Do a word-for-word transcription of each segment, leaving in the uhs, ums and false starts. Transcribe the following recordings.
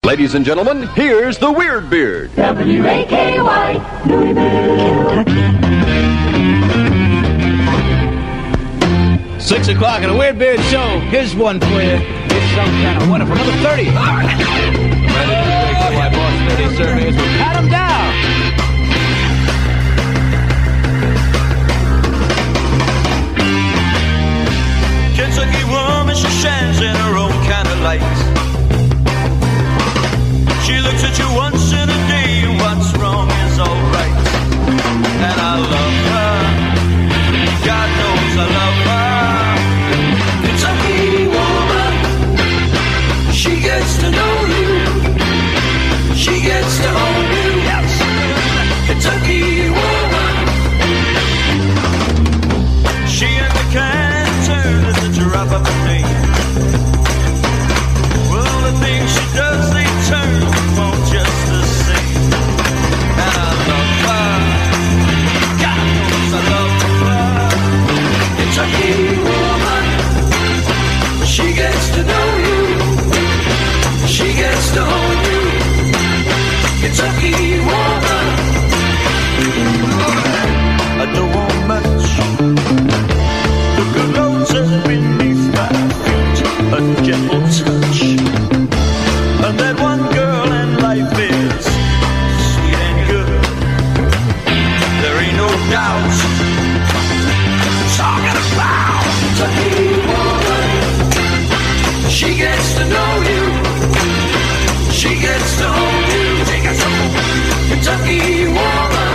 Ladies and gentlemen, here's the Weird Beard. W A K Y, Louisville, Kentucky. Six o'clock at a Weird Beard show. Here's one for you. It's some kind of wonderful. Number thirty. Right at the Boston Lady Surveys. We'll pat them down. Kentucky woman, she shines in her own kind of light. She looks at you once in a day, and what's wrong is alright. And I love her, God knows I love her. Kentucky woman, she gets to know you, she gets to own you. Kentucky woman, she and the can turn at the drop of a name. Well, the things she does, they turn just the same. And I love her, God knows I love her. Kentucky woman, she gets to know you, she gets to own you. Kentucky woman, I don't want much. The good Lord says beneath my feet, a gentle touch. And that one girl in life is sweet and good. There ain't no doubt. Talking about Kentucky woman, she gets to know you, she gets to own you. Take us home, Kentucky woman.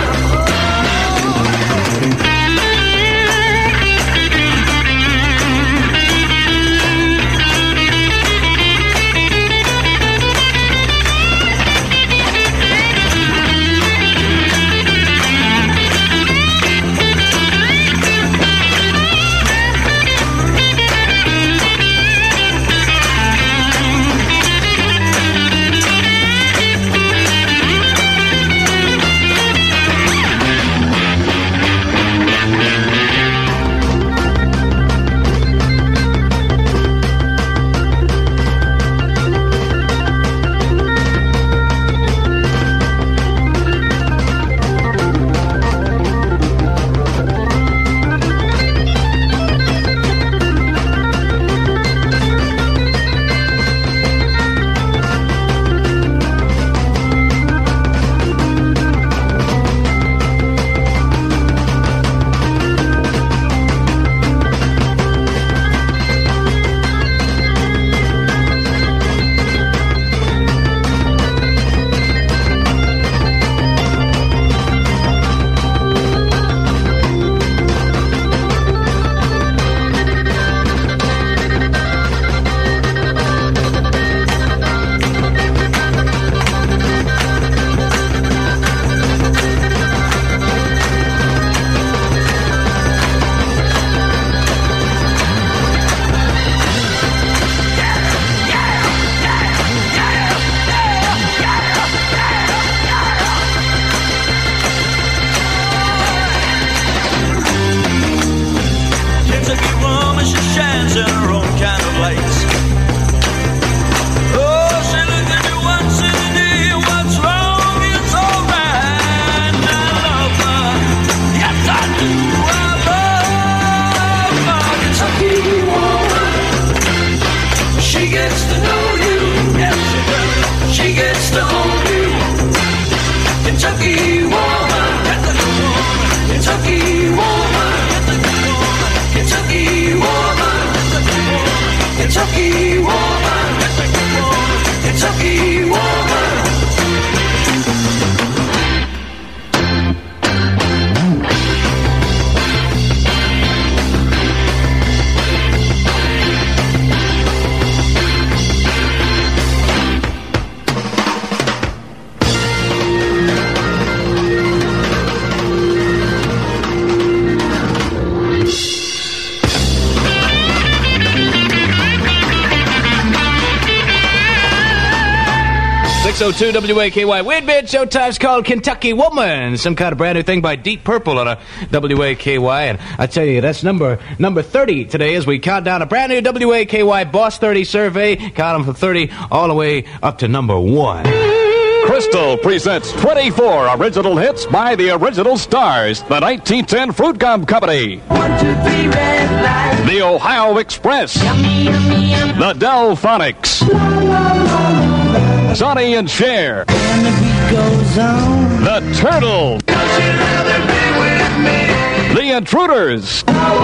six oh two W A K Y. Weird Beard Showtime's called Kentucky Woman. Some kind of brand new thing by Deep Purple on a W A K Y. And I tell you, that's number number thirty today as we count down a brand new W A K Y Boss thirty survey. Count them from thirty all the way up to number one. Crystal presents twenty-four original hits by the original stars. The nineteen ten Fruit Gum Company. One, two, three, red light. The Ohio Express. Yummy, yummy, yummy. The Delphonics. La, la, la, la. Sonny and Cher. And the beat goes on. The Turtles. Don't you rather be with me? The Intruders.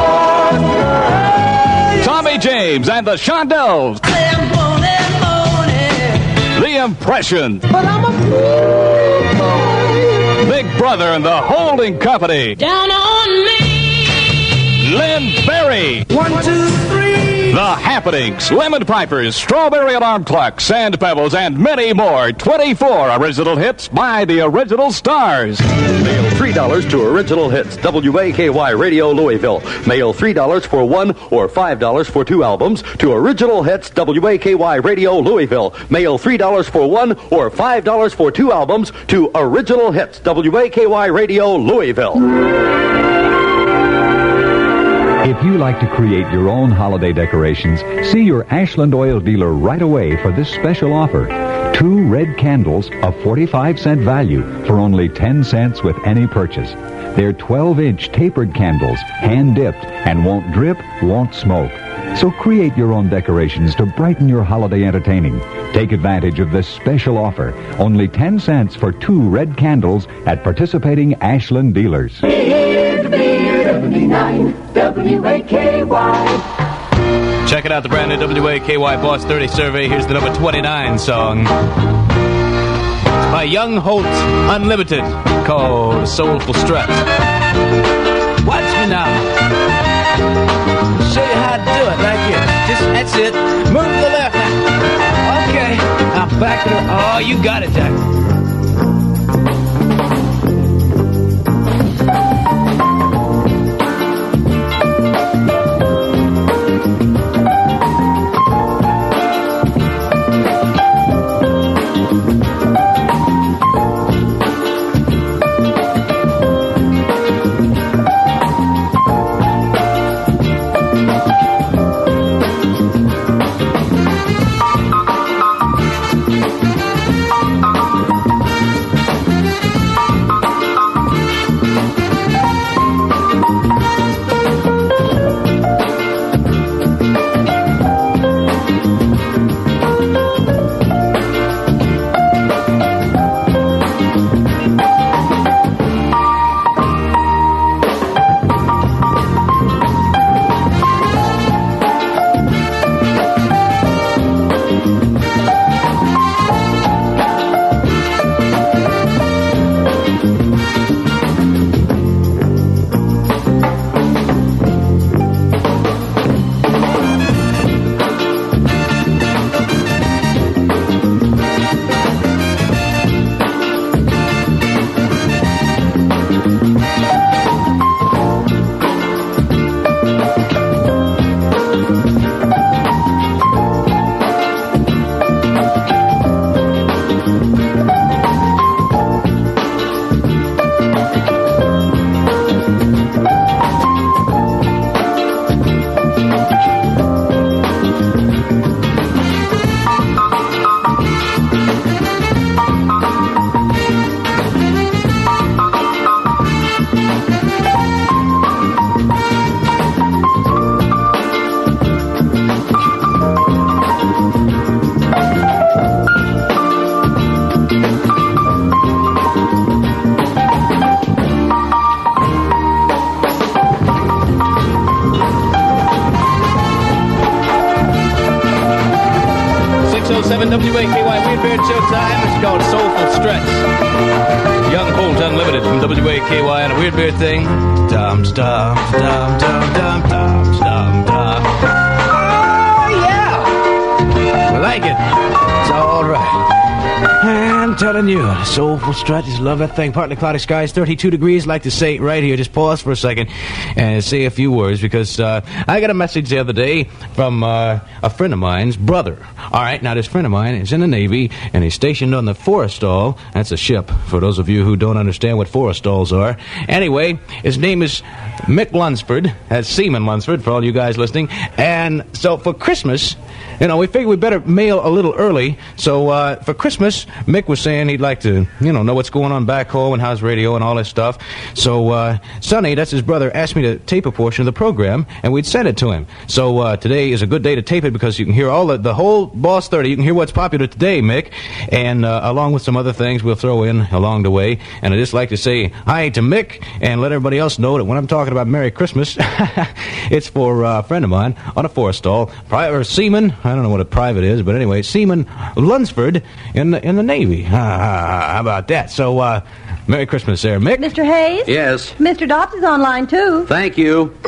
Tommy James and the Shondells. The Impressions. But I'm a fool boy. Big Brother and the Holding Company. Down on me. Lynn Berry. One, two, three. The Happenings, Lemon Pipers, Strawberry Alarm Clock, Sand Pebbles, and many more. twenty-four original hits by the original stars. Mail three dollars to Original Hits, W A K Y Radio Louisville. Mail three dollars for one or five dollars for two albums to Original Hits, W A K Y Radio Louisville. Mail three dollars for one or five dollars for two albums to Original Hits, W A K Y Radio Louisville. If you like to create your own holiday decorations, see your Ashland Oil dealer right away for this special offer. Two red candles of forty-five cent value for only ten cents with any purchase. They're twelve inch tapered candles, hand-dipped, and won't drip, won't smoke. So create your own decorations to brighten your holiday entertaining. Take advantage of this special offer. Only ten cents for two red candles at participating Ashland dealers. seventy-nine W A K Y. Check it out, the brand new W A K Y Boss thirty survey. Here's the number twenty-nine song. It's by Young Holt Unlimited, called Soulful Strut. Watch me now. Show you how to do it like this. Just, that's it. Move to the left now. Okay. Now back to the... Oh, you got it, Jack. W A K Y Weird Beard Showtime. It's called Soulful Stretch. Young Holt Unlimited from W A K Y and a Weird Beard thing. Dum dum dum dum dum dum dum dum. Oh yeah, I like it. It's all right. And I'm telling you, soulful strut, just love that thing. Partly cloudy skies, thirty-two degrees. Like to say right here, just pause for a second and say a few words because uh, I got a message the other day from uh, a friend of mine's brother. All right, now this friend of mine is in the Navy and he's stationed on the Forrestal. That's a ship, for those of you who don't understand what Forrestals are. Anyway, his name is Mick Lunsford. That's Seaman Lunsford, for all you guys listening. And so for Christmas, you know, we figured we better mail a little early. So uh, for Christmas, Mick was saying he'd like to, you know, know what's going on back home and how's radio and all this stuff. So uh, Sonny, that's his brother, asked me to tape a portion of the program, and we'd send it to him. So uh, today is a good day to tape it because you can hear all the, the whole Boss thirty. You can hear what's popular today, Mick, and uh, along with some other things we'll throw in along the way. And I'd just like to say hi to Mick and let everybody else know that when I'm talking about Merry Christmas, it's for uh, a friend of mine on a Forrestal, pri- or Seaman. I don't know what a private is, but anyway, Seaman Lunsford in the, in the Navy. Ah, how about that? So, uh, Merry Christmas there, Mick. Mister Hayes? Yes. Mister Dobbs is online, too. Thank you.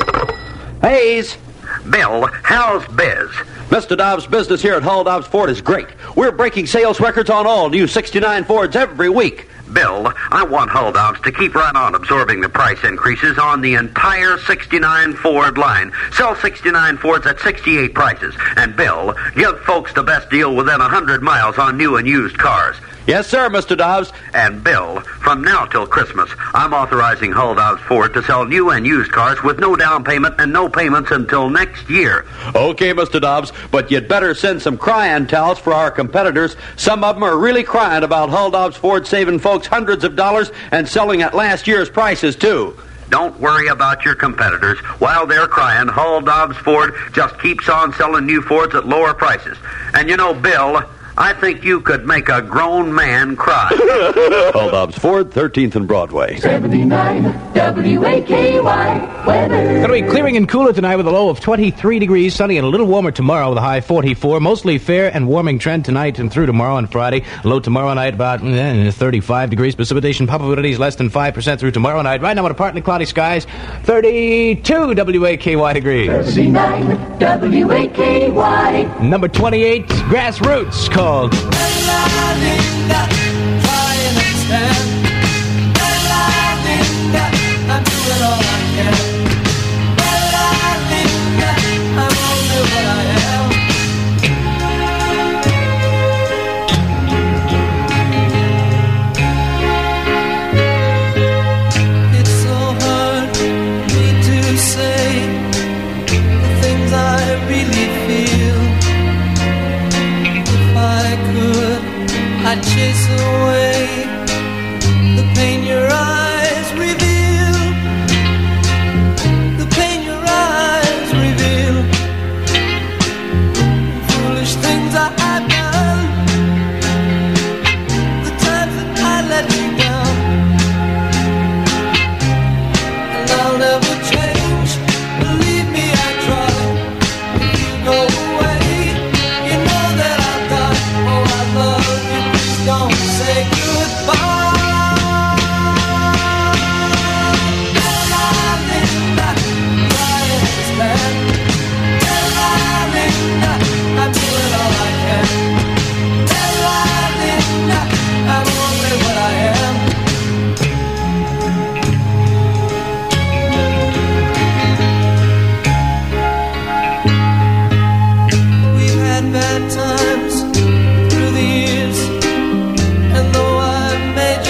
Hayes. Bill, how's biz? Mister Dobbs' business here at Hull Dobbs Ford is great. We're breaking sales records on all new sixty-nine Fords every week. Bill, I want Hull Dobbs to keep right on absorbing the price increases on the entire sixty-nine Ford line. Sell sixty-nine Fords at sixty-eight prices. And Bill, give folks the best deal within one hundred miles on new and used cars. Yes, sir, Mister Dobbs. And Bill, from now till Christmas, I'm authorizing Hull Dobbs Ford to sell new and used cars with no down payment and no payments until next year. Okay, Mister Dobbs, but you'd better send some crying towels for our competitors. Some of them are really crying about Hull Dobbs Ford saving folks hundreds of dollars and selling at last year's prices, too. Don't worry about your competitors. While they're crying, Hull Dobbs Ford just keeps on selling new Fords at lower prices. And you know, Bill, I think you could make a grown man cry. Hull Dobbs Ford, thirteenth and Broadway. seventy-nine W A K Y weather. Going to be clearing and cooler tonight with a low of twenty-three degrees, sunny and a little warmer tomorrow with a high forty-four. Mostly fair and warming trend tonight and through tomorrow and Friday. Low tomorrow night about eh, thirty-five degrees. Precipitation probabilities less than five percent through tomorrow night. Right now with a partly cloudy skies, thirty-two W A K Y degrees. seventy-nine W A K Y. Number twenty-eight, Grassroots, called It's so hard for me to say the things I really feel. If I could, I'd chase away the pain your eyes reveal. The pain your eyes reveal. Foolish things I have done. The times that I let you down. And I'll never change. Believe me, I try. If you go away, you know that I've done. Oh, I love you. Please don't say goodbye. Linda, try and understand. Linda, I'm doing all I can. Linda, I'm only what I am. We've had bad times through the years, and though I've made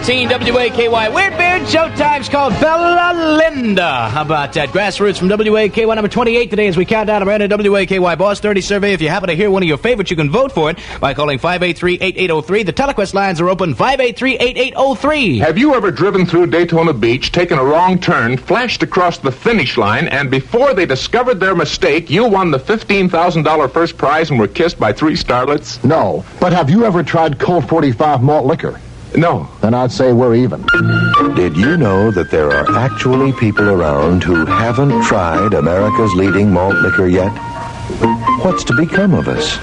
seventeen W A K Y. Weird Beard Showtime's called Bella Linda. How about that? Grassroots from W A K Y number twenty-eight today as we count down a brand new W A K Y Boss thirty survey. If you happen to hear one of your favorites, you can vote for it by calling five eight three, eight eight zero three. The telequest lines are open five eight three, eight eight zero three. Have you ever driven through Daytona Beach, taken a wrong turn, flashed across the finish line, and before they discovered their mistake, you won the fifteen thousand dollars first prize and were kissed by three starlets? No. But have you ever tried Colt forty-five malt liquor? No. Then I'd say we're even. Did you know that there are actually people around who haven't tried America's leading malt liquor yet? What's to become of us?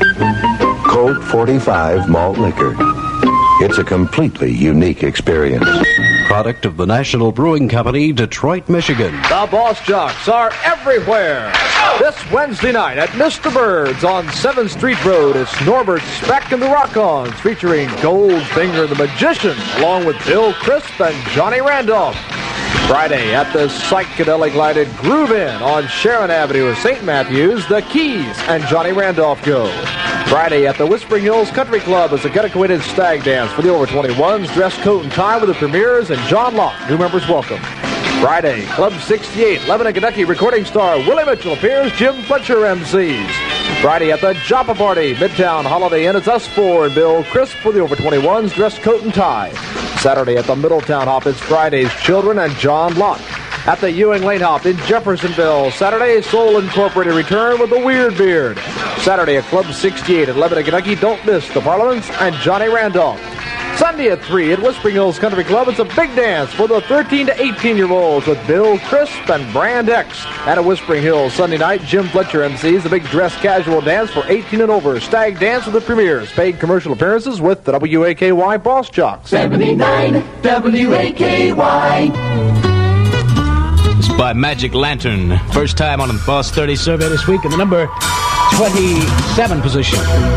Colt forty-five malt liquor. It's a completely unique experience. Product of the National Brewing Company, Detroit, Michigan. The Boss Jocks are everywhere. This Wednesday night at Mister Bird's on seventh Street Road, it's Norbert Speck and the Rock-Ons featuring Goldfinger the Magician along with Bill Crisp and Johnny Randolph. Friday at the psychedelic lighted Groove Inn on Sharon Avenue in Saint Matthews, the Keys and Johnny Randolph go. Friday at the Whispering Hills Country Club is a get-acquainted stag dance for the over twenty-ones, dress coat and tie with the premieres and John Locke, new members welcome. Friday, Club sixty-eight, Lebanon, Kentucky recording star Willie Mitchell appears, Jim Fletcher M Cs. Friday at the Joppa Party, Midtown Holiday Inn, it's us four and Bill Crisp for the over twenty-ones, dress coat and tie. Saturday at the Middletown Hop, it's Friday's Children and John Locke. At the Ewing Lane Hop in Jeffersonville, Saturday, Soul Incorporated return with the Weird Beard. Saturday at Club sixty-eight at Lebanon, Kentucky, don't miss the Parliaments and Johnny Randolph. Sunday at three at Whispering Hills Country Club, it's a big dance for the thirteen to eighteen-year-olds with Bill Crisp and Brand X. And at Whispering Hills Sunday night, Jim Fletcher M Cs, the big dress casual dance for eighteen and over. Stag dance with the premieres. Paid commercial appearances with the W A K Y Boss Jocks. seventy-nine W A K Y. It's by Magic Lantern. First time on the Boss thirty survey this week in the number twenty-seven position.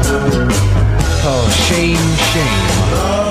Oh, Shame, Shame.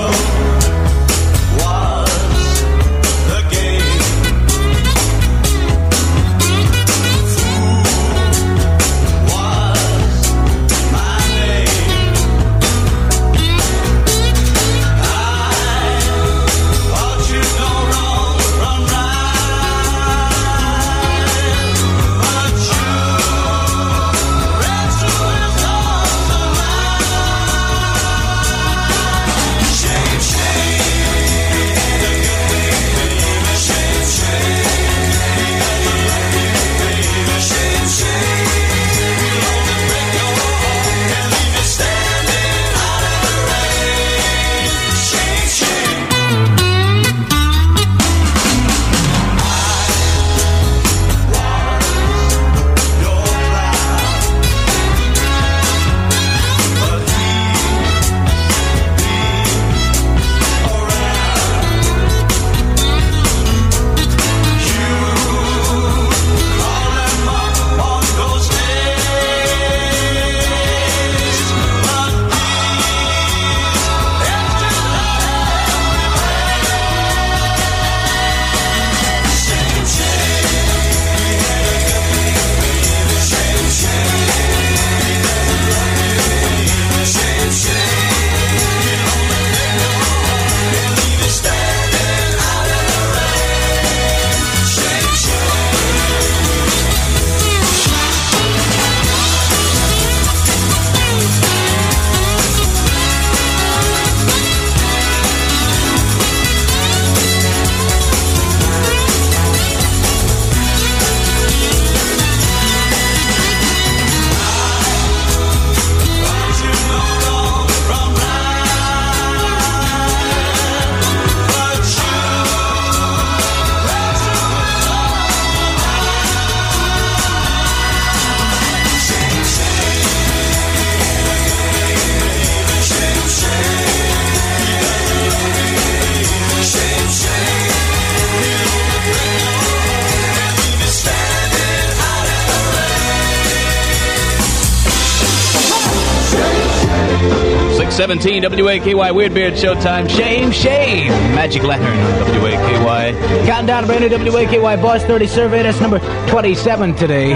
seventeen W A K Y Weird Beard Showtime. Shame, shame. Magic Lantern on W A K Y. Counting down a brand new W A K Y Boss thirty survey. That's number twenty-seven today.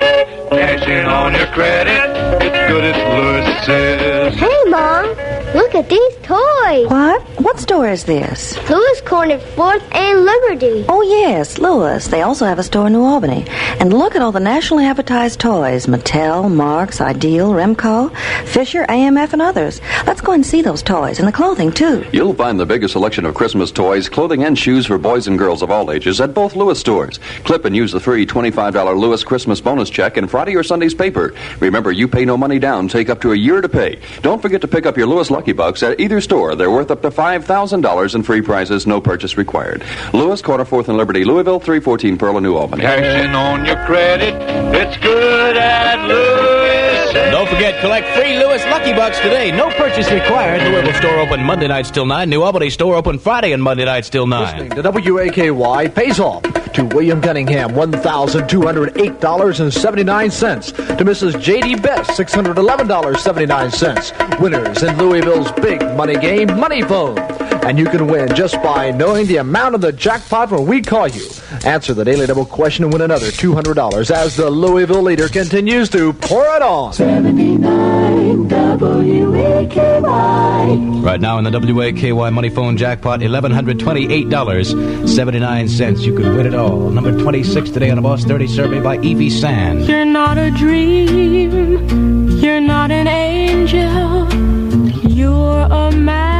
Cashing on your credit. It's good as Lewis says. Hey, Mom. Look at at these toys. What? What store is this? Lewis Corner, fourth and Liberty. Oh, yes, Lewis. They also have a store in New Albany. And look at all the nationally advertised toys. Mattel, Marks, Ideal, Remco, Fisher, A M F, and others. Let's go and see those toys. And the clothing, too. You'll find the biggest selection of Christmas toys, clothing, and shoes for boys and girls of all ages at both Lewis stores. Clip and use the free twenty-five dollars Lewis Christmas bonus check in Friday or Sunday's paper. Remember, you pay no money down, take up to a year to pay. Don't forget to pick up your Lewis Lucky Bucks at either store. They're worth up to five thousand dollars in free prizes, no purchase required. Lewis, corner fourth and Liberty, Louisville, three fourteen Pearl in New Albany. Cashing on your credit, it's good at Lewis. Don't forget, collect free Lewis Lucky Bucks today. No purchase required. Louisville store open Monday nights till nine. New Albany store open Friday and Monday nights till nine. Listening to W A K Y pays off to William Cunningham, one thousand two hundred eight dollars and seventy-nine cents. To Missus J D Best, six hundred eleven dollars and seventy-nine cents. Winners in Louisville's big money game, Money Phone. And you can win just by knowing the amount of the jackpot when we call you. Answer the Daily Double question and win another two hundred dollars as the Louisville leader continues to pour it on. seventy-nine W A K Y. Right now in the W A K Y Money Phone jackpot, one thousand one hundred twenty-eight dollars and seventy-nine cents. You could win it all. Number twenty-six today on the Boss thirty survey by Evie Sand. You're not a dream. You're not an angel. You're a man.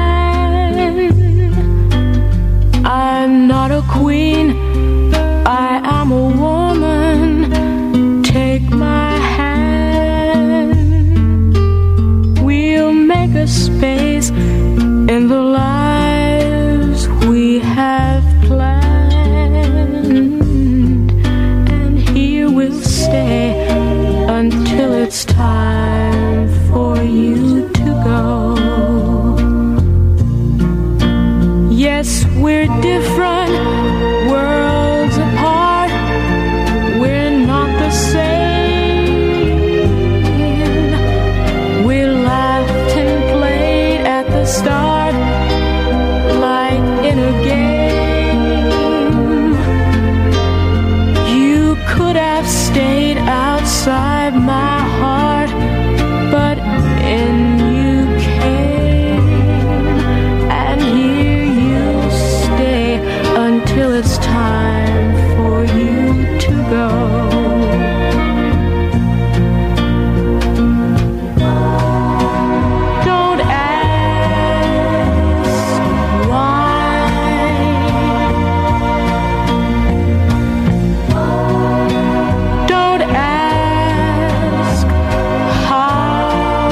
I'm not a queen. I am a woman. Take my hand. We'll make a space in the lives we have planned. And here we'll stay until it's time for you to go. Yes, we're different worlds apart. We're not the same. We laughed and played at the start like in a game. You could have stayed outside my heart, but in you came. And here you'll stay until it's time for you to go. Don't ask why. Don't ask how.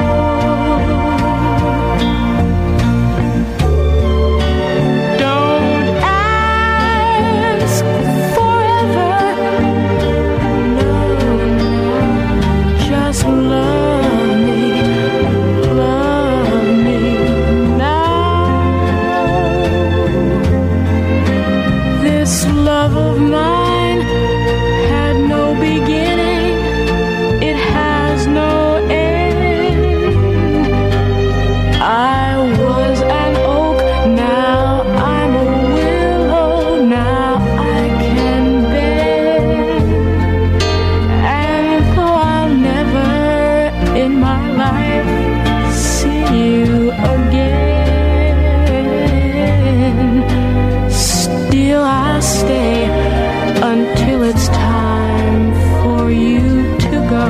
Don't ask forever. No, no. Just love me, love me now. This love of mine had no beginning. It has no end. I was an oak, now I'm a willow. Now I can bend. And though I'll never in my life see you again, still I stay until it's time for you to go.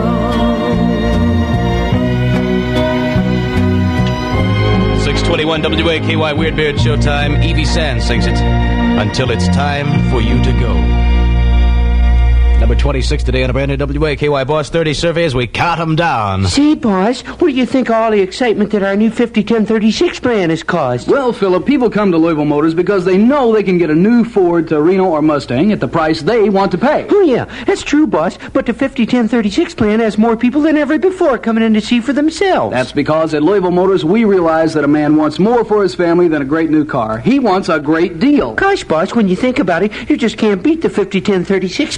six twenty-one W A K Y Weird Beard Showtime. Evie Sand sings it. Until it's time for you to go. Number twenty-six today on a brand new W A K Y Boss thirty survey as we count them down. Say, boss, what do you think of all the excitement that our new fifty ten thirty-six plan has caused? Well, Philip, people come to Louisville Motors because they know they can get a new Ford, Torino, or Mustang at the price they want to pay. Oh, yeah, that's true, boss, but the fifty ten thirty-six plan has more people than ever before coming in to see for themselves. That's because at Louisville Motors, we realize that a man wants more for his family than a great new car. He wants a great deal. Gosh, boss, when you think about it, you just can't beat the fifty ten thirty-six plan.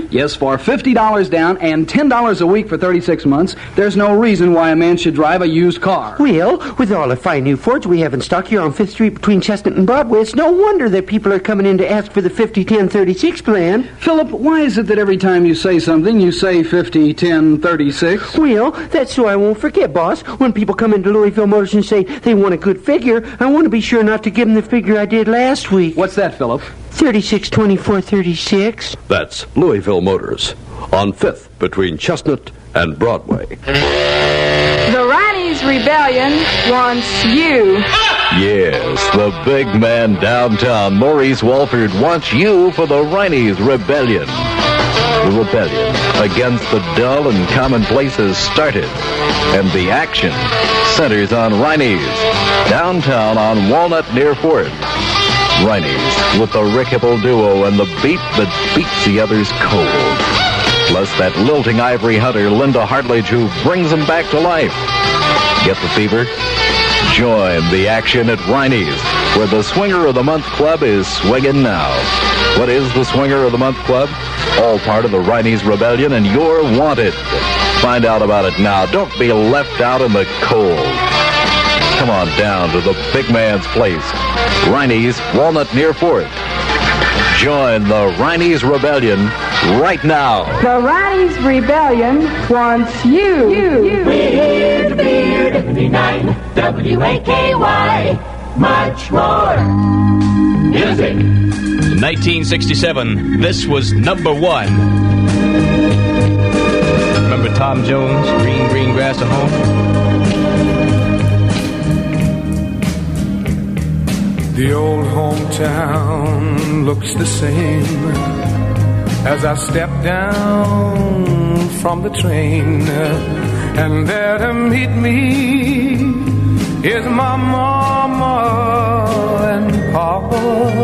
Yes, for fifty dollars down and ten dollars a week for thirty-six months, there's no reason why a man should drive a used car. Well, with all the fine new Fords we have in stock here on Fifth Street between Chestnut and Broadway, it's no wonder that people are coming in to ask for the fifty ten thirty-six plan. Philip, why is it that every time you say something, you say fifty ten thirty-six? Well, that's so I won't forget, boss. When people come into Louisville Motors and say they want a good figure, I want to be sure not to give them the figure I did last week. What's that, Philip? thirty-six twenty-four thirty-six. That's Louisville Motors on fifth between Chestnut and Broadway. The Ronnie's Rebellion wants you. Yes, the big man downtown, Maurice Walford, wants you for the Ronnie's Rebellion. The rebellion against the dull and commonplace has started, and the action centers on Ronnie's, downtown on Walnut near Ford. Ronnie's with the Rick Hipple duo and the beat that beats the others cold. Plus that lilting ivory hunter, Linda Hartledge, who brings them back to life. Get the fever? Join the action at Ronnie's, where the Swinger of the Month Club is swinging now. What is the Swinger of the Month Club? All part of the Ronnie's Rebellion, and you're wanted. Find out about it now. Don't be left out in the cold. Come on down to the big man's place. Ronnie's, Walnut near Fourth. Join the Ronnie's Rebellion right now. The Ronnie's Rebellion wants you. you. you. Weird, weird, fifty-nine, W A K Y. Much more music. nineteen sixty-seven, this was number one. Remember Tom Jones, Green, Green Grass at Home? The old hometown looks the same as I step down from the train, and there to meet me is my mama and papa.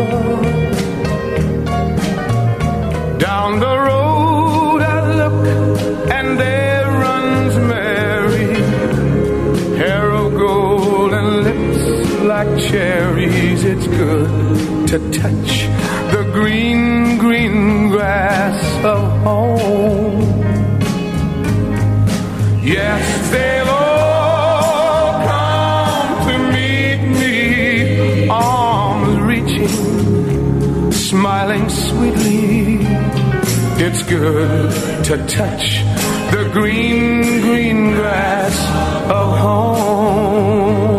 Down the road I look, and there runs Mary, hair of gold and lips like cherries. It's good to touch the green, green grass of home. Yes, they'll all come to meet me, arms reaching, smiling sweetly. It's good to touch the green, green grass of home.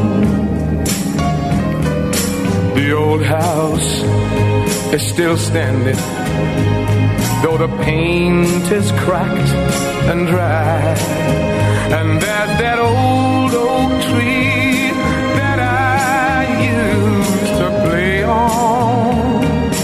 The old house is still standing, though the paint is cracked and dry. And there's that old oak tree that I used to play on.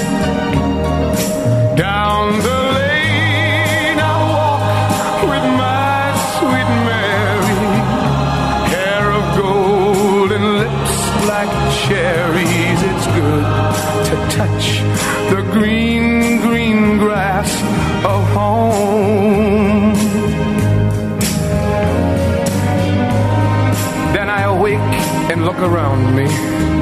Down the lane I walk with my sweet Mary, hair of gold and lips like cherries. It's good to touch the green, green grass of home. Then I awake and look around me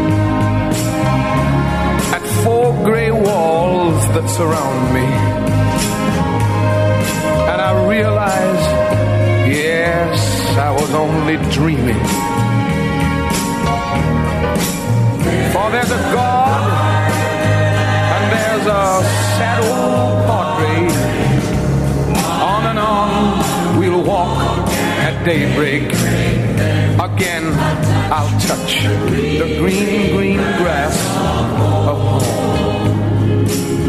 at four gray walls that surround me, and I realize, yes, I was only dreaming. For there's a God, and there's a sad old portrait. On and on we'll walk at daybreak. Again I'll touch the green, green grass of home.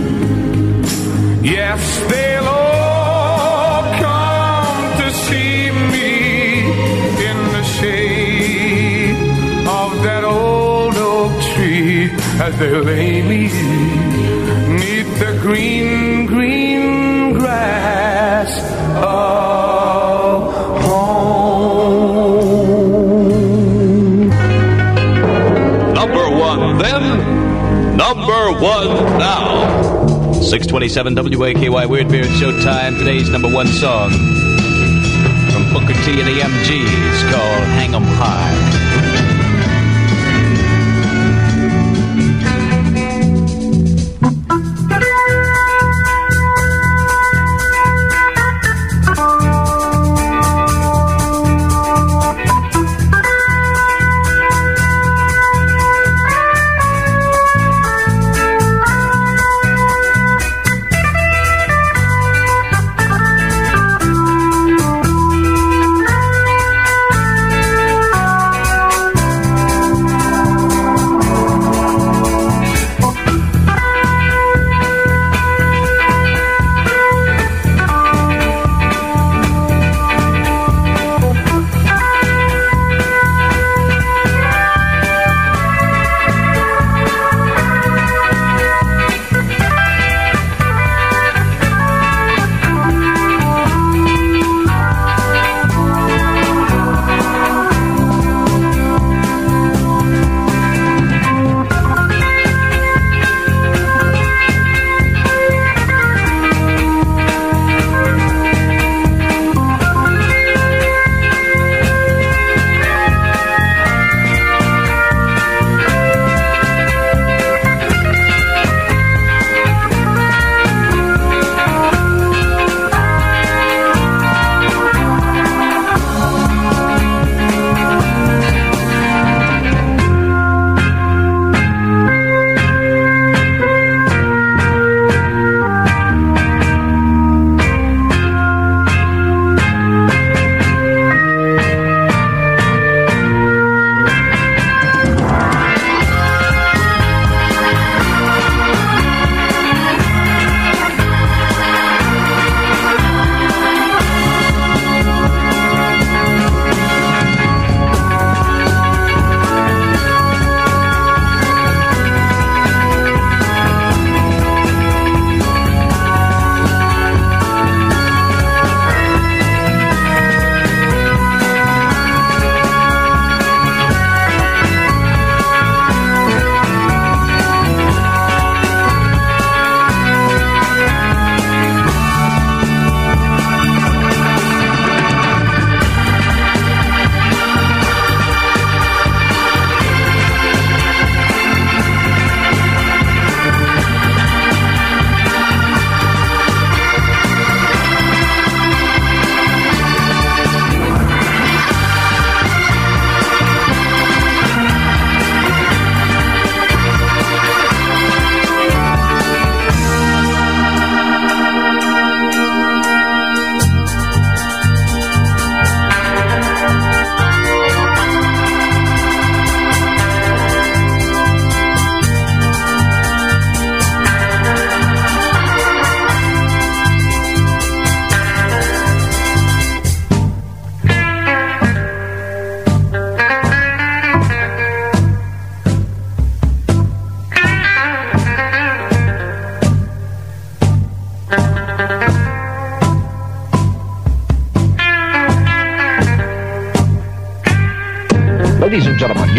Yes, they'll all come to see me in the shade of that old oak tree, as they lay me neath the green, green grass of home. Number one then, number one now. six twenty-seven W A K Y Weird Beard Showtime. Today's number one song from Booker T and the M Gs called Hang 'em High.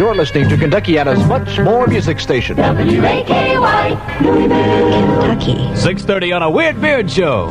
You're listening to Kentuckiana's much more music station. W A K Y, Louisville, Kentucky. six thirty on a Weird Beard Show.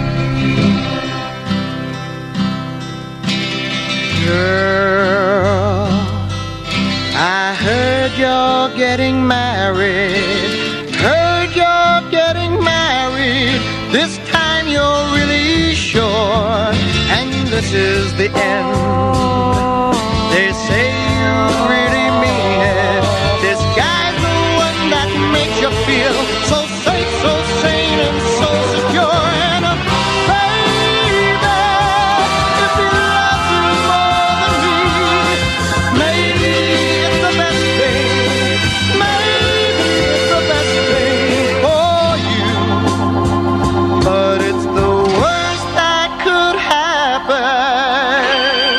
Girl, I heard you're getting married. Heard you're getting married. This time you're really sure. And this is the end. They say you really mean it. This guy's the one that makes you feel so safe, so sane, and so secure. And uh, baby, if he loves you more than me, maybe it's the best thing. Maybe it's the best thing for you. But it's the worst that could happen.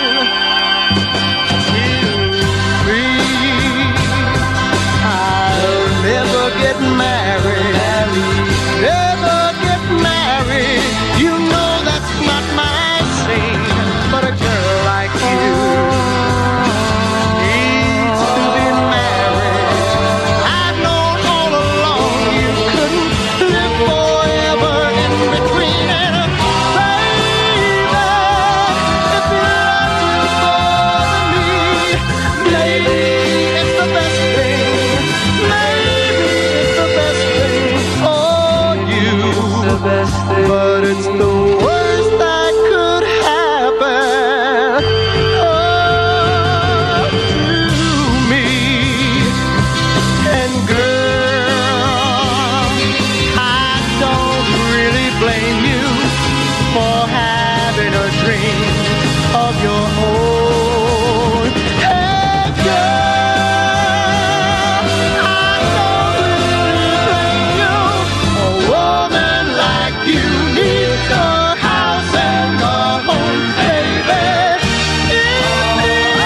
Get married, never get married. You know that's not my scene, but a girl like you needs to be married. I've known all along you couldn't live forever in between. And baby, if you love you more than me, maybe it's the best thing. But it's the worst that could happen oh, to me. And girl, I don't really blame you for having a dream of your own. Hey girl, I don't really blame you. A woman like you needs a house and a home, baby. If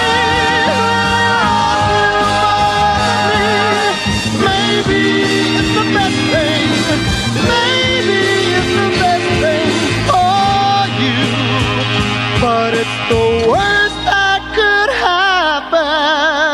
maybe it's the best thing. Maybe it's the best thing for you. But it's the worst that could happen.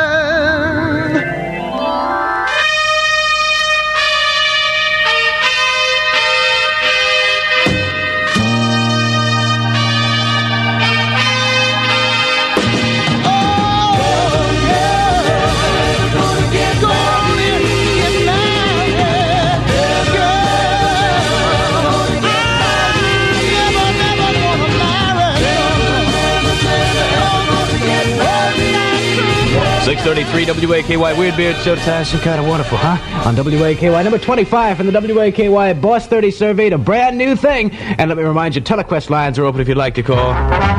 six thirty-three W A K Y Weird Beard Showtime. Some kind of wonderful, huh? On W A K Y number twenty-five from the W A K Y Boss thirty survey, a brand new thing. And let me remind you, telequest lines are open if you'd like to call.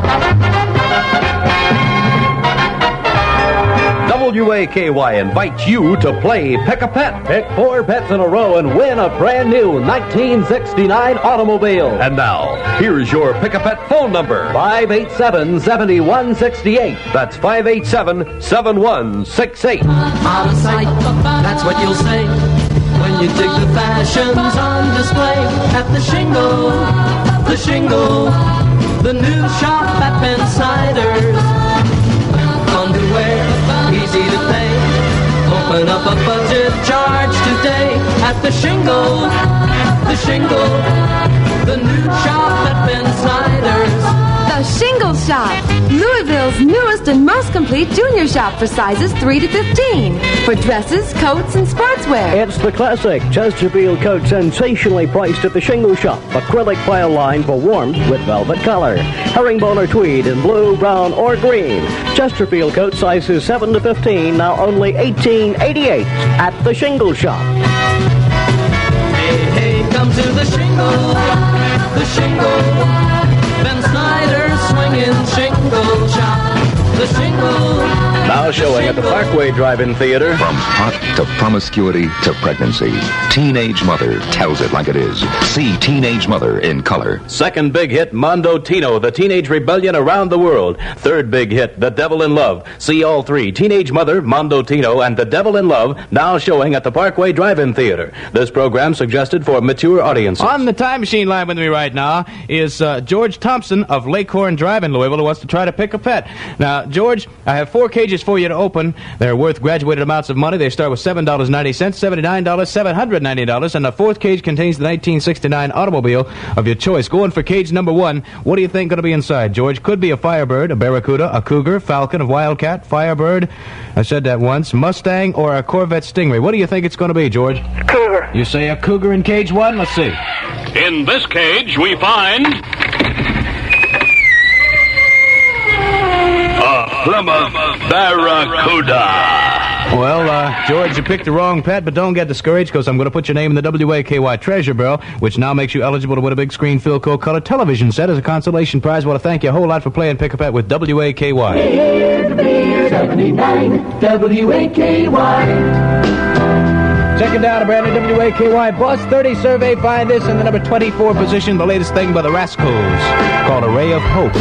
W A K Y invites you to play Pick a Pet. Pick four pets in a row and win a brand new nineteen sixty-nine automobile. And now, here's your Pick a Pet phone number. five eight seven, seven one six eight. That's five eight seven, seven one six eight. Out of sight, that's what you'll say when you dig the fashions on display at the Shingle, the Shingle, the new shop at Bensiders. Underwear, easy to pay. Open up a budget charge today at the Shingle, the Shingle, the new shop at Bensiders. The Shingle Shop, Louisville's newest and most complete junior shop for sizes three to fifteen. For dresses, coats, and sportswear. It's the classic Chesterfield coat, sensationally priced at the Shingle Shop. Acrylic file line for warmth with velvet color. Herringbone or tweed in blue, brown, or green. Chesterfield coat sizes seven to fifteen, now only eighteen eighty-eight at the Shingle Shop. Hey, hey, come to the Shingle, the Shingle. Ben Snyder's swinging Shingle Shop, the Shingle. Now showing at the Parkway Drive-In Theater. From hot to promiscuity to pregnancy, Teenage Mother tells it like it is. See Teenage Mother in color. Second big hit, Mondo Tino, the teenage rebellion around the world. Third big hit, The Devil in Love. See all three, Teenage Mother, Mondo Tino, and The Devil in Love, now showing at the Parkway Drive-In Theater. This program suggested for mature audiences. On the time machine line with me right now is uh, George Thompson of Lakehorn Drive in Louisville, who wants to try to pick a pet. Now, George, I have four cages cages for you to open. They're worth graduated amounts of money. They start with seven dollars and ninety cents, seventy-nine dollars, seven hundred ninety dollars, and the fourth cage contains the nineteen sixty-nine automobile of your choice. Going for cage number one, what do you think going to be inside, George? Could be a Firebird, a Barracuda, a Cougar, Falcon, a Wildcat, Firebird, I said that once, Mustang, or a Corvette Stingray. What do you think it's going to be, George? Cougar. You say a Cougar in cage one? Let's see. In this cage, we find a Plymouth Barracuda. Well, uh, George, you picked the wrong pet, but don't get discouraged, because I'm going to put your name in the W A K Y Treasure Barrel, which now makes you eligible to win a big screen Philco color television set as a consolation prize. I want to thank you a whole lot for playing Pick a Pet with W A K Y. seventy-nine W A K Y. Checking down a brand new W A K Y Boss thirty survey. Find this in the number twenty-four position, the latest thing by the Rascals, called A Ray of Hope.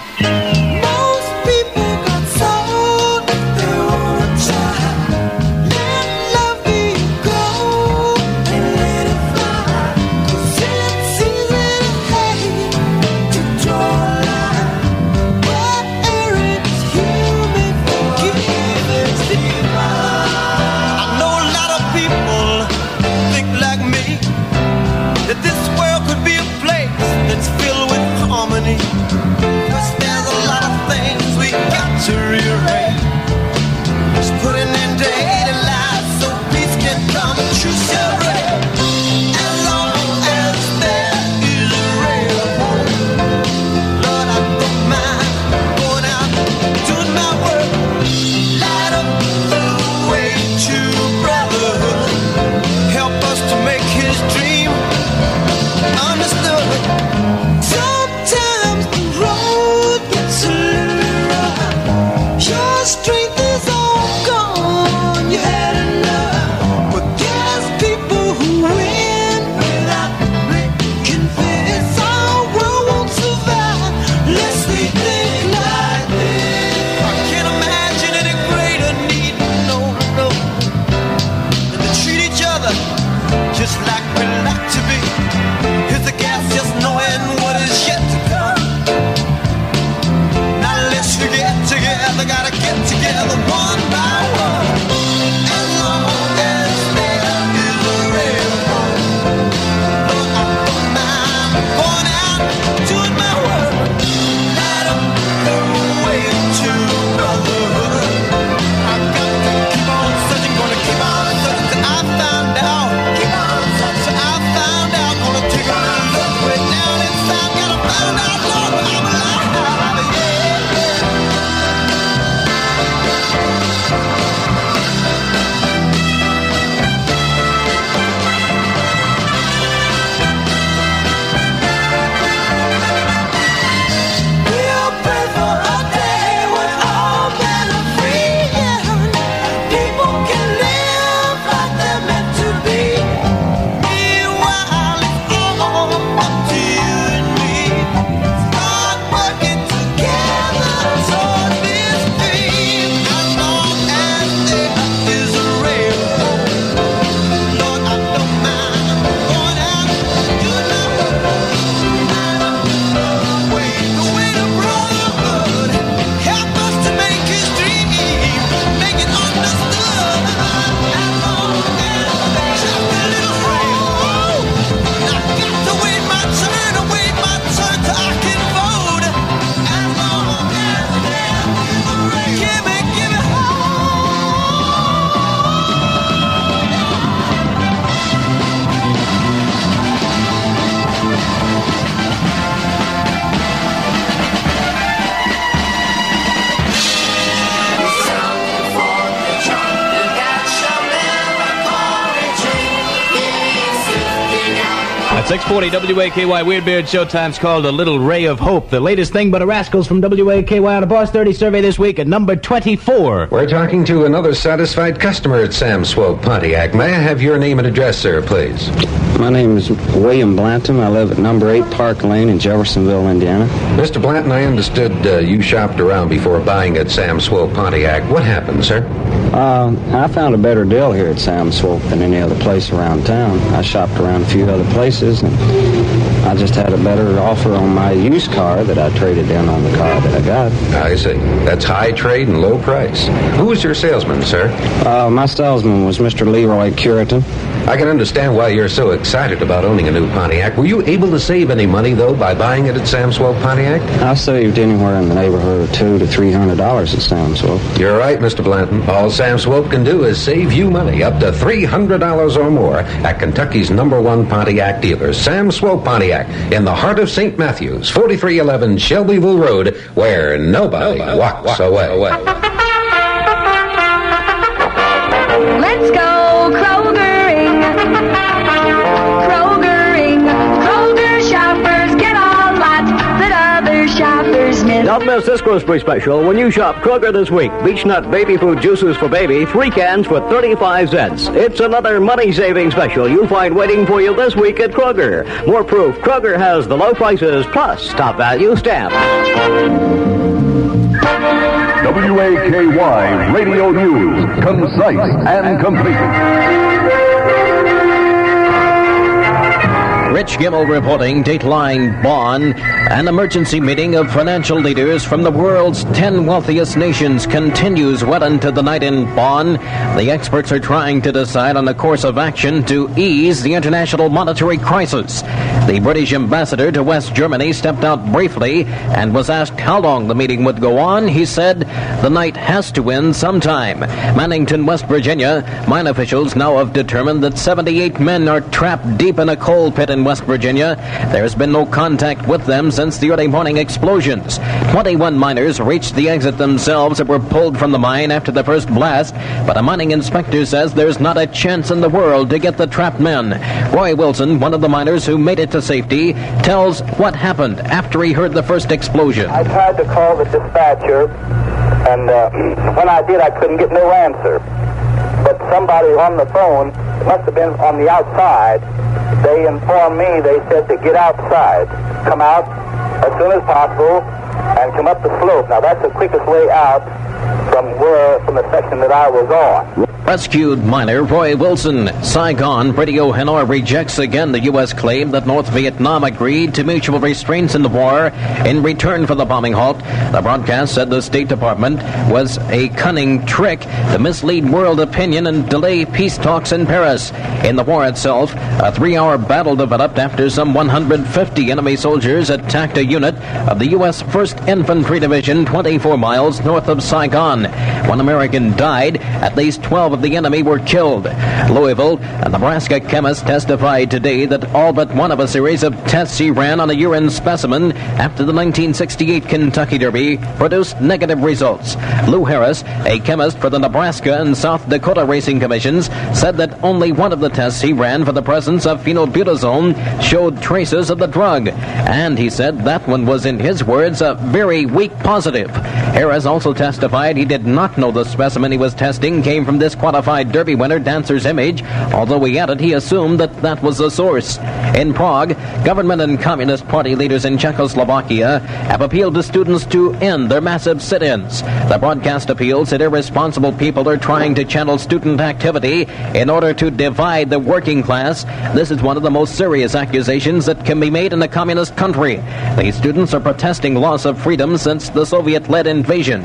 six forty W A K Y Weird Beard Showtime's called A Little Ray of Hope. The latest thing but a Rascals from W A K Y on a Boss thirty survey this week at number twenty-four. We're talking to another satisfied customer at Sam Swope Pontiac. May I have your name and address, sir, please? My name is William Blanton. I live at number eight Park Lane in Jeffersonville, Indiana. Mister Blanton, I understood uh, you shopped around before buying at Sam Swope Pontiac. What happened, sir? Uh, I found a better deal here at Sam Swope than any other place around town. I shopped around a few other places, and I just had a better offer on my used car that I traded in on the car that I got. I see. That's high trade and low price. Who was your salesman, sir? Uh, my salesman was Mister Leroy Curitan. I can understand why you're so excited about owning a new Pontiac. Were you able to save any money, though, by buying it at Sam Swope Pontiac? I saved anywhere in the neighborhood of two to three hundred dollars at Sam Swope. You're right, Mister Blanton. All Sam Swope can do is save you money up to three hundred dollars or more at Kentucky's number one Pontiac dealer, Sam Swope Pontiac, in the heart of Saint Matthews, forty-three eleven Shelbyville Road, where nobody, nobody walks, walks away. away. Let's go Krogering. Krogering. Kroger shoppers get all lots that other shoppers miss. Don't miss this grocery special when you shop Kroger this week. Beech Nut baby food juices for baby, three cans for thirty-five cents. It's another money-saving special you'll find waiting for you this week at Kroger. More proof Kroger has the low prices plus top value stamp. W A K Y Radio News, concise and complete. Rich Gimmel reporting, Dateline Bonn. An emergency meeting of financial leaders from the world's ten wealthiest nations continues well into the night in Bonn. The experts are trying to decide on a course of action to ease the international monetary crisis. The British ambassador to West Germany stepped out briefly and was asked how long the meeting would go on. He said, the night has to end sometime. Mannington, West Virginia, mine officials now have determined that seventy-eight men are trapped deep in a coal pit in West Virginia. There's been no contact with them since the early morning explosions. twenty-one miners reached the exit themselves and were pulled from the mine after the first blast, but a mining inspector says there's not a chance in the world to get the trapped men. Roy Wilson, one of the miners who made it to safety, tells what happened after he heard the first explosion. I tried to call the dispatcher, and uh, when I did, I couldn't get no answer. But somebody on the phone, must have been on the outside, they informed me, they said to get outside, come out as soon as possible, and come up the slope. Now, that's the quickest way out from where, from the section that I was on. Rescued miner Roy Wilson. Saigon Radio Hanoi rejects again the U S claim that North Vietnam agreed to mutual restraints in the war in return for the bombing halt. The broadcast said the State Department was a cunning trick to mislead world opinion and delay peace talks in Paris. In the war itself, a three-hour battle developed after some one hundred fifty enemy soldiers attacked a unit of the U S first Infantry Division twenty-four miles north of Saigon. One American died. At least twelve of the enemy were killed. Louisville, a Nebraska chemist, testified today that all but one of a series of tests he ran on a urine specimen after the nineteen sixty-eight Kentucky Derby produced negative results. Lou Harris, a chemist for the Nebraska and South Dakota Racing Commissions, said that only one of the tests he ran for the presence of phenylbutazone showed traces of the drug. And he said that one was, in his words, a very weak positive. Harris also testified he did not know the specimen he was testing came from this qualified Derby winner Dancer's Image, although he added he assumed that that was the source. In Prague, government and Communist Party leaders in Czechoslovakia have appealed to students to end their massive sit-ins. The broadcast appeal said irresponsible people are trying to channel student activity in order to divide the working class. This is one of the most serious accusations that can be made in a communist country. These students are protesting loss of freedom since the Soviet-led invasion.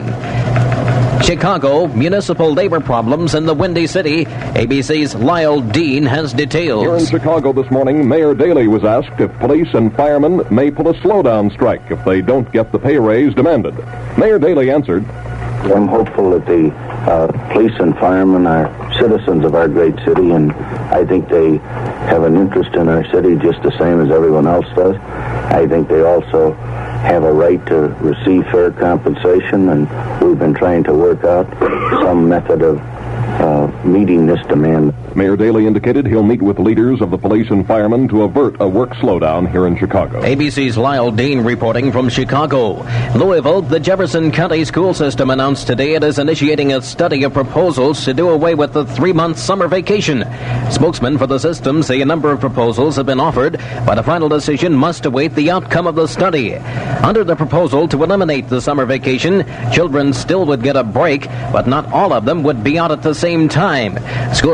Chicago, municipal labor problems in the Windy City. A B C's Lyle Dean has details. Here in Chicago this morning, Mayor Daley was asked if police and firemen may pull a slowdown strike if they don't get the pay raise demanded. Mayor Daley answered, I'm hopeful that the uh, police and firemen are citizens of our great city, and I think they have an interest in our city just the same as everyone else does. I think they also have a right to receive fair compensation, and we've been trying to work out some method of uh, meeting this demand. Mayor Daley indicated he'll meet with leaders of the police and firemen to avert a work slowdown here in Chicago. A B C's Lyle Dean reporting from Chicago. Louisville, the Jefferson County school system announced today it is initiating a study of proposals to do away with the three-month summer vacation. Spokesmen for the system say a number of proposals have been offered, but a final decision must await the outcome of the study. Under the proposal to eliminate the summer vacation, children still would get a break, but not all of them would be out at the same time. School officials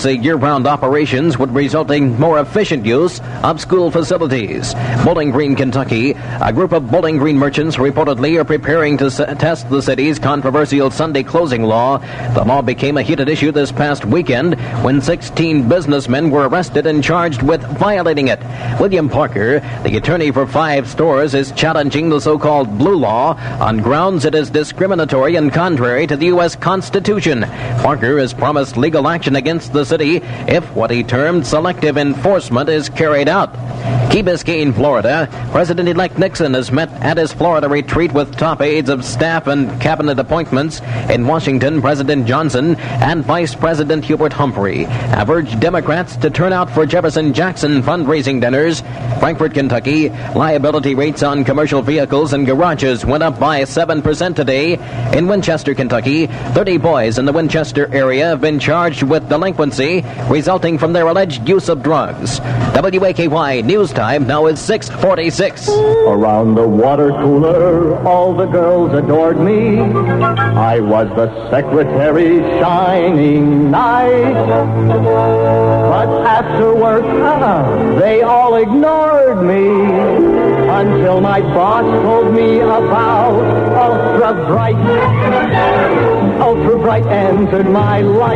say year-round operations would result in more efficient use of school facilities. Bowling Green, Kentucky, a group of Bowling Green merchants reportedly are preparing to s- test the city's controversial Sunday closing law. The law became a heated issue this past weekend when sixteen businessmen were arrested and charged with violating it. William Parker, the attorney for five stores, is challenging the so-called blue law on grounds it is discriminatory and contrary to the U S Constitution. Parker has promised legal action against the city if what he termed selective enforcement is carried out. Key Biscayne, Florida, President-elect Nixon has met at his Florida retreat with top aides of staff and cabinet appointments. In Washington, President Johnson and Vice President Hubert Humphrey have urged Democrats to turn out for Jefferson Jackson fundraising dinners. Frankfort, Kentucky, liability rates on commercial vehicles and garages went up by seven percent today. In Winchester, Kentucky, thirty boys in the Winchester area have been charged with delinquency resulting from their alleged use of drugs. W A K Y News Time now is six forty-six. Around the water cooler, all the girls adored me. I was the secretary's shining knight. But after work, uh, they all ignored me until my boss told me about Ultra Bright. Ultra Bright entered my life.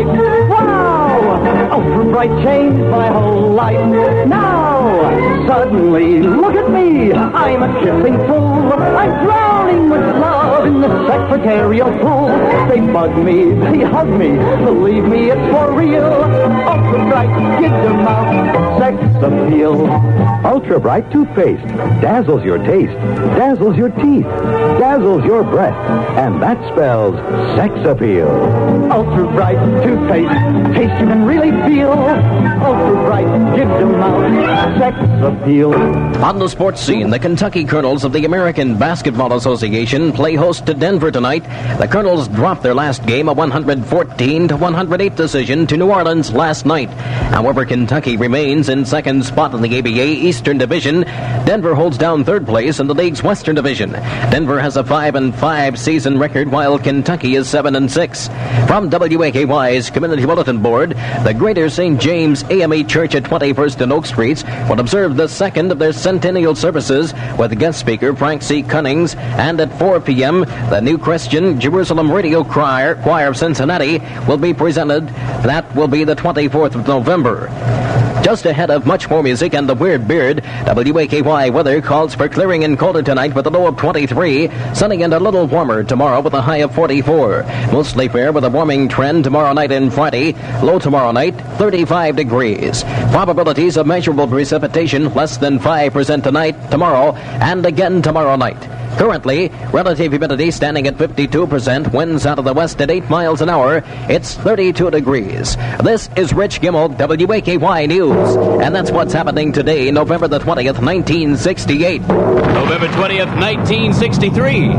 Wow! Ultra Bright changed my whole life. Now, suddenly, look at me. I'm a kissing fool. I'm drowning with love in the secretarial pool. They bug me, they hug me. Believe me, it's for real. Ultra Bright, give them out sex appeal. Ultra Bright toothpaste dazzles your taste, dazzles your teeth, dazzles your breath, and that spells sex appeal. Ultra Bright toothpaste, taste you can really feel. Ultra Bright, give them out sex appeal. On the sports scene, the Kentucky Colonels of the American Basketball Association play host to Denver tonight. The Colonels dropped their last game, a one fourteen to one oh eight decision to New Orleans last night. However, Kentucky remains in second spot in the A B A Eastern Division. Denver holds down third place in the league's Western Division. Denver has a five and five season record, while Kentucky is seven and six. From W A K Y's Community Bulletin Board, the Greater Saint James A M E Church at twenty-first and Oak Streets will observe the second of their centennial services with guest speaker Frank C. Cunnings, and at four p.m. the New Christian Jerusalem Radio Choir, Choir of Cincinnati will be presented. That will be the twenty-fourth of November. Just ahead of much more music and the Weird Beard, W A K Y weather calls for clearing and colder tonight with a low of twenty-three, sunny and a little warmer tomorrow with a high of forty-four. Mostly fair with a warming trend tomorrow night and Friday, low tomorrow night, thirty-five degrees. Probabilities of measurable precipitation less than five percent tonight, tomorrow, and again tomorrow night. Currently, relative humidity standing at fifty-two percent, winds out of the west at eight miles an hour. It's thirty-two degrees. This is Rich Gimmel, W A K Y News. And that's what's happening today, November the twentieth, nineteen sixty-eight. November twentieth, nineteen sixty-three.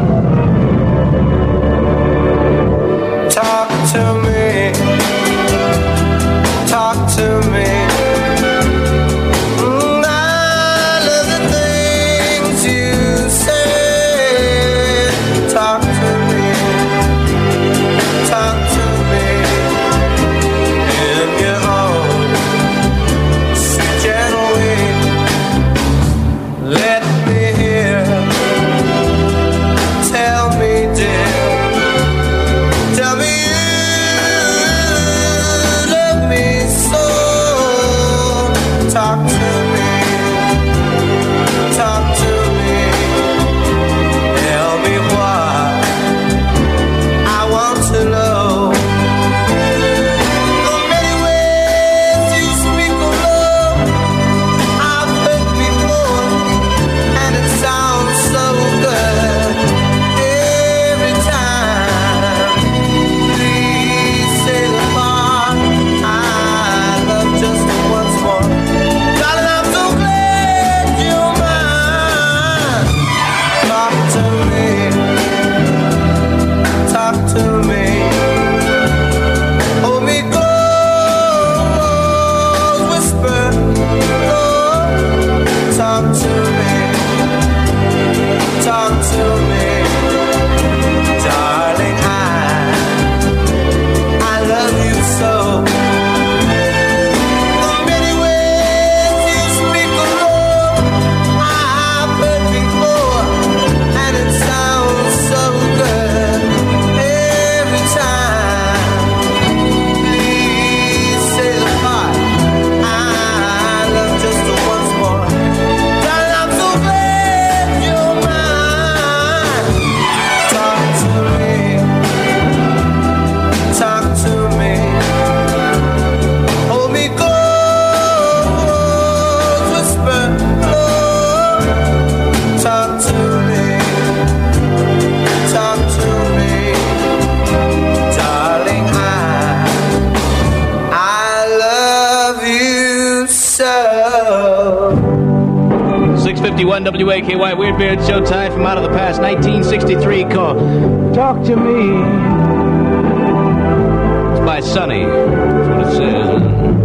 Talk to me. Talk to me. Tell me six fifty-one W A K Y Weirdbeard Showtime from out of the past, nineteen sixty-three, called Talk to Me. It's by Sonny. That's what it says.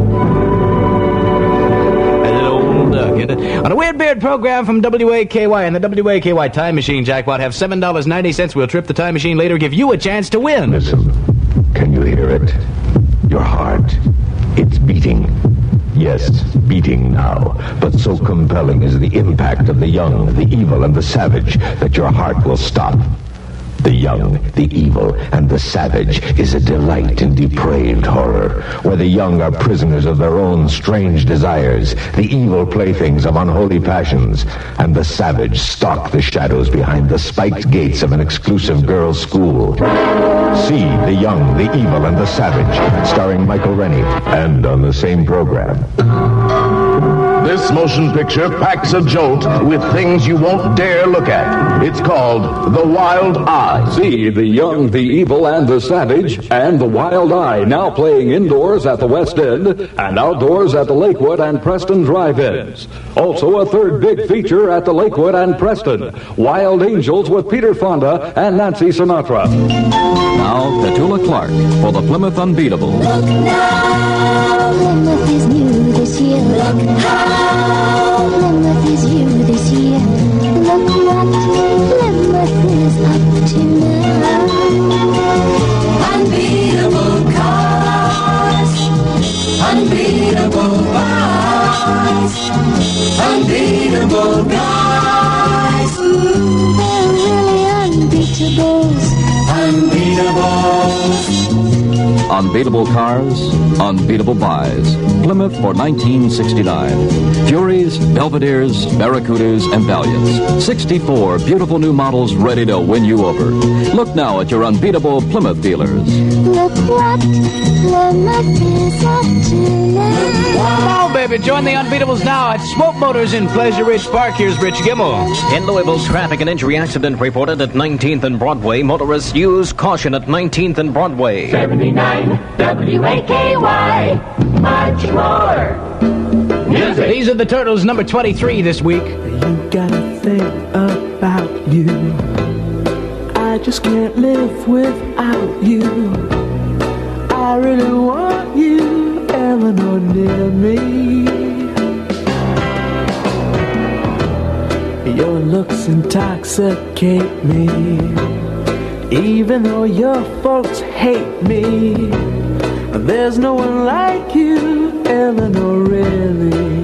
A little old duck. On a Weirdbeard program from W A K Y and the W A K Y Time Machine Jackpot, have seven dollars and ninety cents. We'll trip the time machine later, give you a chance to win. Listen, can you hear it? Your heart, it's beating. Yes, beating now, but so compelling is the impact of the young, the evil, and the savage that your heart will stop. The young, the evil, and the savage is a delight in depraved horror, where the young are prisoners of their own strange desires, the evil playthings of unholy passions, and the savage stalk the shadows behind the spiked gates of an exclusive girls' school. See The Young, the Evil, and the Savage, starring Michael Rennie, and on the same program. This motion picture packs a jolt with things you won't dare look at. It's called The Wild Eye. See The Young, the Evil, and the Savage, and The Wild Eye, now playing indoors at the West End and outdoors at the Lakewood and Preston Drive-Ins. Also a third big feature at the Lakewood and Preston, Wild Angels with Peter Fonda and Nancy Sinatra. Now, Petula Clark for the Plymouth Unbeatable. Look now, Plymouth is new this year. Look how Plymouth is new this year. Look what Plymouth is up to now. Unbeatable cars, unbeatable bars, unbeatable guys. They're really unbeatables, unbeatables. Unbeatable cars, unbeatable buys. Plymouth for nineteen sixty-nine. Furies, Belvederes, Barracudas, and Valiants. sixty-four beautiful new models ready to win you over. Look now at your unbeatable Plymouth dealers. Look what Plymouth is up to now. Come on, baby, join the Unbeatables now at Swope Motors in Pleasure Ridge Park. Here's Rich Gimmel. In Louisville, traffic and injury accident reported at nineteenth and Broadway. Motorists use caution at nineteenth and Broadway. seventy-nine W A K Y. Much more music. These are the Turtles, number twenty-three this week. You gotta think about you. I just can't live without you. I really want you, Eleanor, near me. Your looks intoxicate me, even though your folks hate me. There's no one like you, Eleanor, really.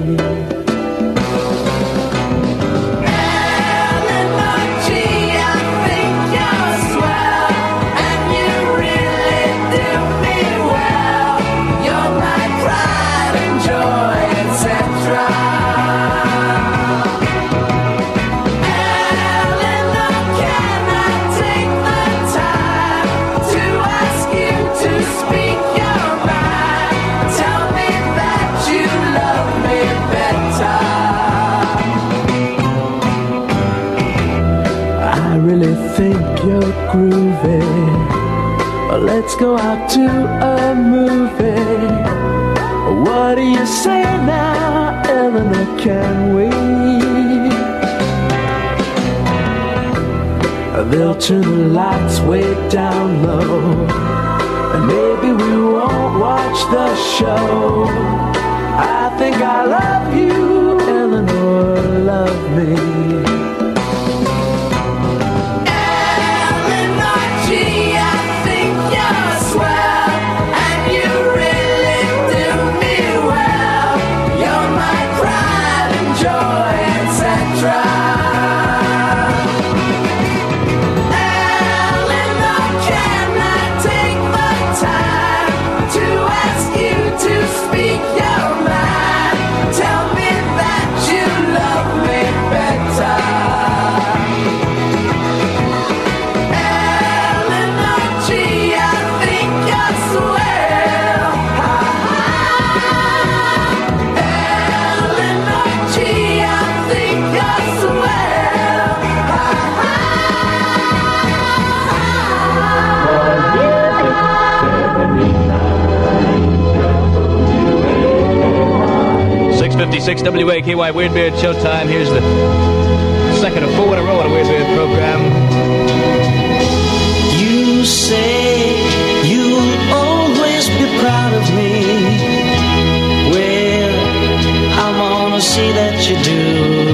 Groovy. Let's go out to a movie. What do you say now, Eleanor, can we? They'll turn the lights way down low, and maybe we won't watch the show. I think I love you, Eleanor, love me. To ask you to speak your mind. Tell me six W A K Y Weird Beard Showtime. Here's the second of four in a row on a Weird Beard program. You say you'll always be proud of me. Well, I'm gonna see that you do.